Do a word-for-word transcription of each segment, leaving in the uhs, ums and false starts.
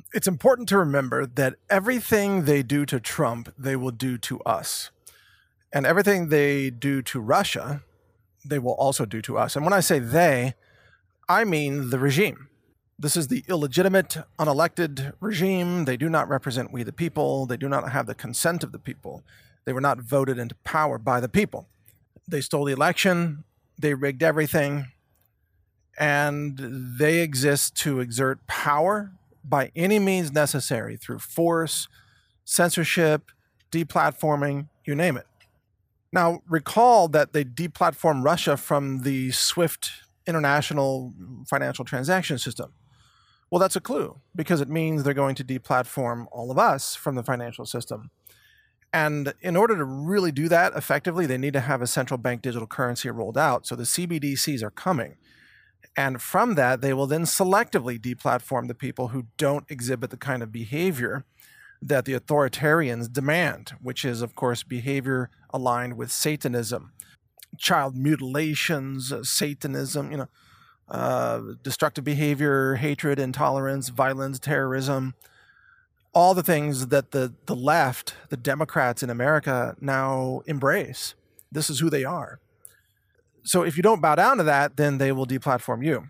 It's important to remember that everything they do to Trump, they will do to us. And everything they do to Russia, they will also do to us. And when I say they, I mean the regime. This is the illegitimate, unelected regime. They do not represent we the people. They do not have the consent of the people. They were not voted into power by the people. They stole the election. They rigged everything. And they exist to exert power by any means necessary through force, censorship, deplatforming, you name it. Now, recall that they deplatformed Russia from the SWIFT international financial transaction system. Well, that's a clue, because it means they're going to deplatform all of us from the financial system. And in order to really do that effectively, they need to have a central bank digital currency rolled out. So the C B D Cs are coming. And from that, they will then selectively deplatform the people who don't exhibit the kind of behavior that the authoritarians demand, which is, of course, behavior aligned with Satanism, child mutilations, Satanism, you know, uh, destructive behavior, hatred, intolerance, violence, terrorism, all the things that the, the left, the Democrats in America now embrace. This is who they are. So if you don't bow down to that, then they will deplatform you.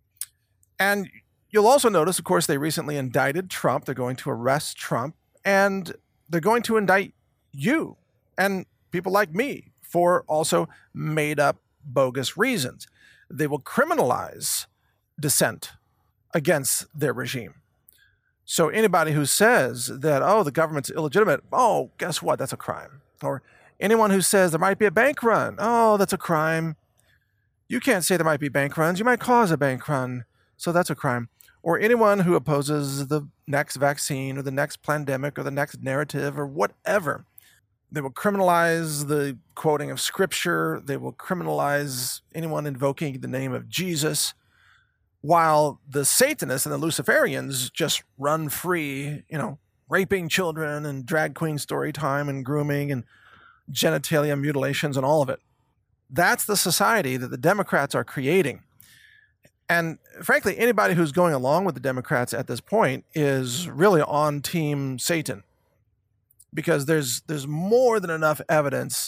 And you'll also notice, of course, they recently indicted Trump. They're going to arrest Trump, and they're going to indict you and people like me for also made up bogus reasons. They will criminalize dissent against their regime. So anybody who says that, oh, the government's illegitimate, oh, guess what? That's a crime. Or anyone who says there might be a bank run, oh, that's a crime. You can't say there might be bank runs. You might cause a bank run. So that's a crime. Or anyone who opposes the next vaccine or the next pandemic or the next narrative or whatever. They will criminalize the quoting of scripture. They will criminalize anyone invoking the name of Jesus, while the Satanists and the Luciferians just run free, you know, raping children and drag queen story time and grooming and genitalia mutilations and all of it. That's the society that the Democrats are creating. And frankly, anybody who's going along with the Democrats at this point is really on Team Satan, because there's there's more than enough evidence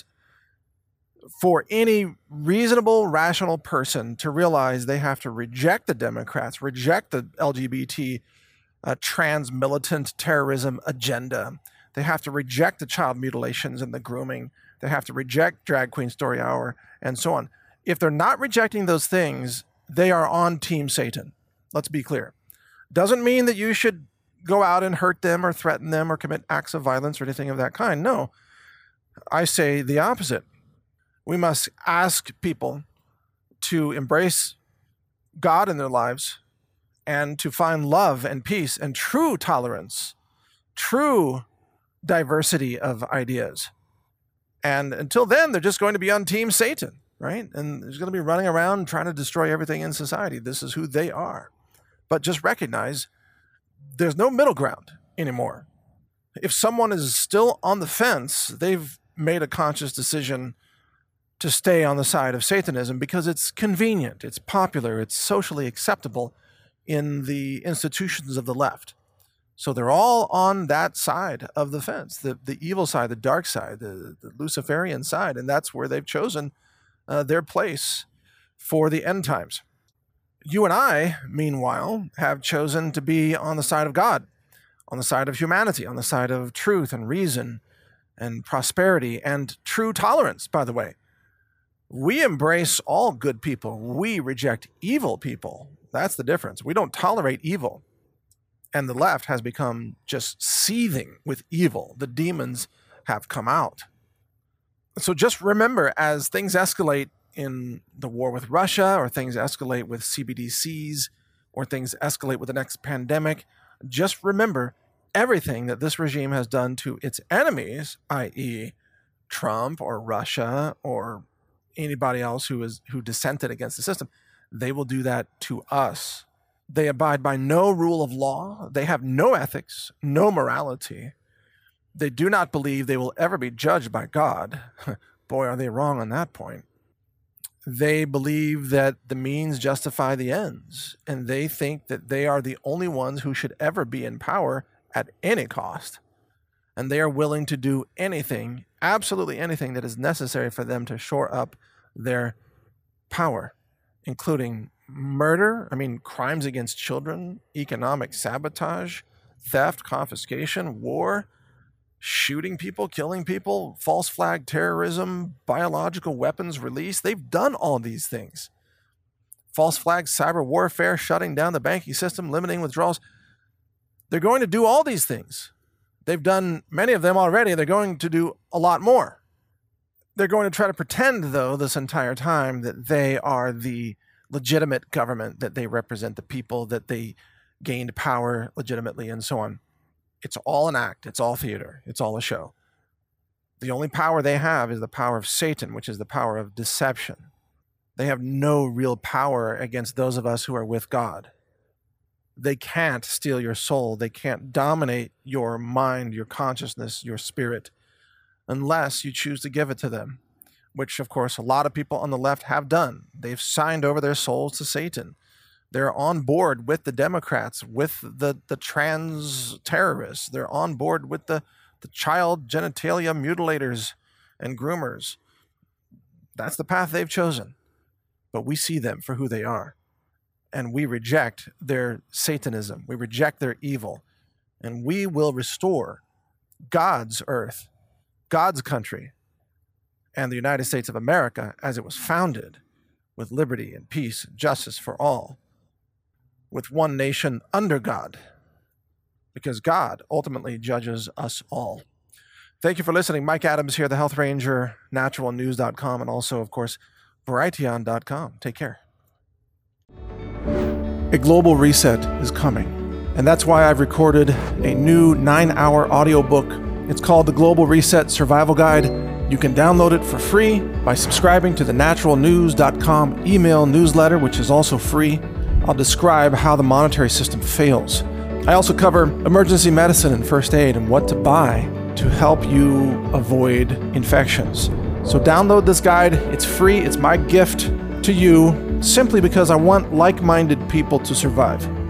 for any reasonable, rational person to realize they have to reject the Democrats, reject the L G B T uh, trans militant terrorism agenda. They have to reject the child mutilations and the grooming. They have to reject Drag Queen Story Hour and so on. If they're not rejecting those things, they are on Team Satan. Let's be clear. Doesn't mean that you should go out and hurt them or threaten them or commit acts of violence or anything of that kind. No, I say the opposite. We must ask people to embrace God in their lives and to find love and peace and true tolerance, true diversity of ideas. And until then, they're just going to be on Team Satan, right? And they're going to be running around trying to destroy everything in society. This is who they are. But just recognize there's no middle ground anymore. If someone is still on the fence, they've made a conscious decision to stay on the side of Satanism because it's convenient, it's popular, it's socially acceptable in the institutions of the left. So they're all on that side of the fence, the, the evil side, the dark side, the, the Luciferian side, and that's where they've chosen uh, their place for the end times. You and I, meanwhile, have chosen to be on the side of God, on the side of humanity, on the side of truth and reason and prosperity and true tolerance, by the way. We embrace all good people. We reject evil people. That's the difference. We don't tolerate evil. And the left has become just seething with evil. The demons have come out. So just remember, as things escalate in the war with Russia, or things escalate with C B D Cs, or things escalate with the next pandemic, just remember everything that this regime has done to its enemies, that is. Trump or Russia or anybody else who is who dissented against the system, they will do that to us. They abide by no rule of law. They have no ethics, no morality. They do not believe they will ever be judged by God. Boy, are they wrong on that point. They believe that the means justify the ends, and they think that they are the only ones who should ever be in power at any cost. And they are willing to do anything, absolutely anything that is necessary for them to shore up their power, including murder, I mean, crimes against children, economic sabotage, theft, confiscation, war, shooting people, killing people, false flag terrorism, biological weapons release. They've done all these things. False flag cyber warfare, shutting down the banking system, limiting withdrawals. They're going to do all these things. They've done many of them already. They're going to do a lot more. They're going to try to pretend, though, this entire time that they are the legitimate government, that they represent the people, that they gained power legitimately, and so on. It's all an act. It's all theater. It's all a show. The only power they have is the power of Satan, which is the power of deception. They have no real power against those of us who are with God. They can't steal your soul. They can't dominate your mind, your consciousness, your spirit, unless you choose to give it to them, which, of course, a lot of people on the left have done. They've signed over their souls to Satan. They're on board with the Democrats, with the, the trans terrorists. They're on board with the, the child genitalia mutilators and groomers. That's the path they've chosen. But we see them for who they are. And we reject their Satanism. We reject their evil. And we will restore God's earth, God's country, and the United States of America as it was founded, with liberty and peace and justice for all, with one nation under God, because God ultimately judges us all. Thank you for listening. Mike Adams here, the Health Ranger, natural news dot com, and also, of course, Brighteon dot com. Take care. A global reset is coming, and that's why I've recorded a new nine-hour audiobook. It's called The Global Reset Survival Guide. You can download it for free by subscribing to the natural news dot com email newsletter, which is also free. I'll describe how the monetary system fails. I also cover emergency medicine and first aid and what to buy to help you avoid infections. So download this guide. It's free. It's my gift to you simply because I want like-minded people to survive.